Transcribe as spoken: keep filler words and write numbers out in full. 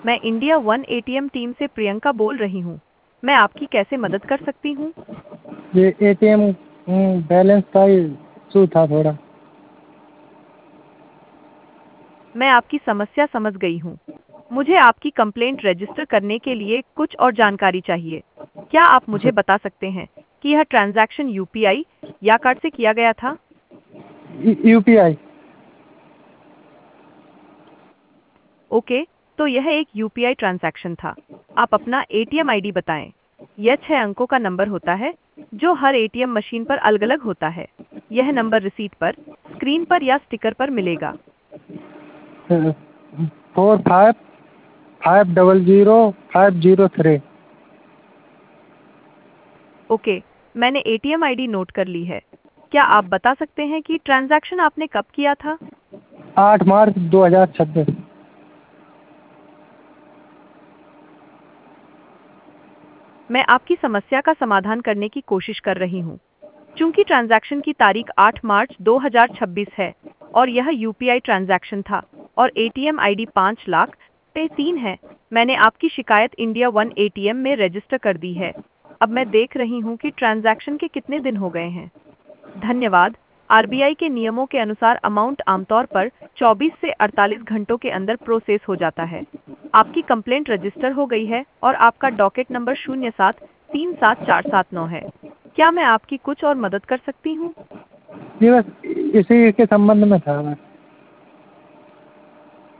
मैं India one ATM team से प्रियंका बोल रही हूँ। मैं आपकी कैसे मदद कर सकती हूँ? ये एटीएम बैलेंस का इशू था थोड़ा। मैं आपकी समस्या समझ गई हूँ। मुझे आपकी कंप्लेंट रजिस्टर करने के लिए कुछ और जानकारी चाहिए। क्या आप मुझे बता सकते हैं कि यह ट्रांजैक्शन यूपीआई या कार्ड से किया गया था? यूपीआई। ओके, तो यह एक यूपीआई ट्रांजैक्शन था। आप अपना एटीएम आईडी बताएं। यह छह अंकों का नंबर होता है जो हर एटीएम मशीन पर अलग-अलग होता है। यह नंबर रिसीट पर, स्क्रीन पर या स्टिकर पर मिलेगा। Four five five double zero five zero three. Okay, मैंने एटीएम आईडी नोट कर ली है। क्या आप बता सकते हैं कि ट्रांजैक्शन आपने कब किया था? आठ मार्च दो हजार छब्बीस। मैं आपकी समस्या का समाधान करने की कोशिश कर रही हूँ। चूंकि ट्रांजैक्शन की तारीख आठ मार्च दो हज़ार छब्बीस है और यह यूपीआई ट्रांजैक्शन था और एटीएम आईडी पाँच लाख पे तीन है, मैंने आपकी शिकायत इंडिया वन एटीएम में रजिस्टर कर दी है। अब मैं देख रही हूँ कि ट्रांजैक्शन के कितने दिन हो गए हैं। धन्यवाद। आरबीआई के नियमों के अनुसार अमाउंट आमतौर पर चौबीस से अड़तालीस घंटों के अंदर प्रोसेस हो जाता है। आपकी कंप्लेंट रजिस्टर हो गई है और आपका डॉकेट नंबर शून्य सात तीन सात चार सात नौ है। क्या मैं आपकी कुछ और मदद कर सकती हूँ? जी बस इसी के संबंध में था बस।